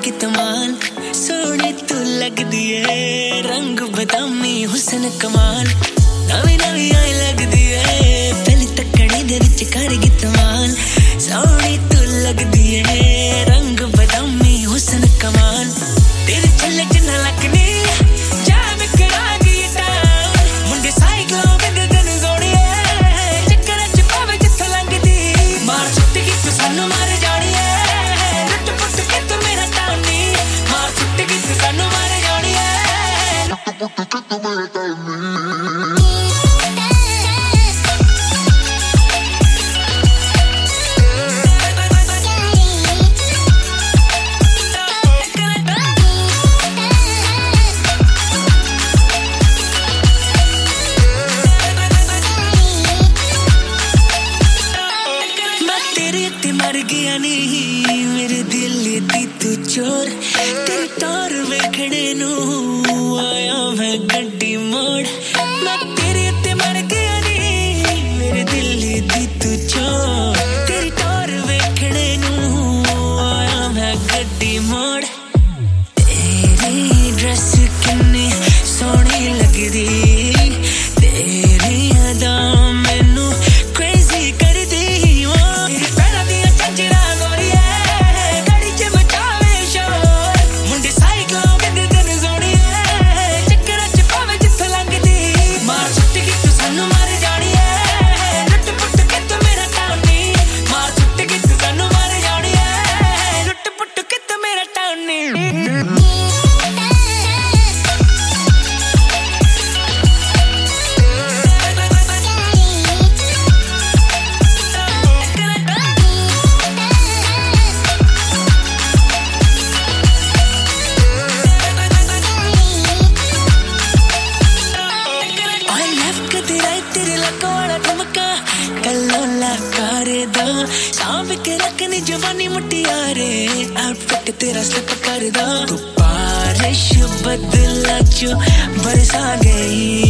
तमाल सोनी तू लग दिए रंग बदामी हुसन कमाल नवी नवी आई लग दिए पहली तकड़ी दे विच करगी तमाल सोनी तू लग दिए रंग बदामी हुसन कमाल तेरे चले जिन्ना लगनी जाम करागी टाउन मुंडे साइकिलों बिंद दिन जोड़िए चक्कर च पावे जिथ लंघदी मार छुट्टी की तू सानू मार जाड़िए लुट पुट के तू मेरा टाउनी मार छुट्टी की तू सानू मार जाड़िए लुट पुट के तू मेरा टाउनी मर गया नहीं मेरे दिल दी तू चोर तेरे टोर वेखणे नू आया मैं गड्डी मोड़ मैं तेरे ते मर गया नहीं मेरे दिल दी तू चोर तेरे टोर वेखणे नू आया मैं गड्डी मोड़ तेरी ड्रेस किन्नी सोहनी लगदी तेरी अदा मैनू क्रेजी कर दी सांभ के रखनी जवानी मुटियारे आउटफिट तेरा स्लिप कर दो तू बारिश बदला जो बरसा गई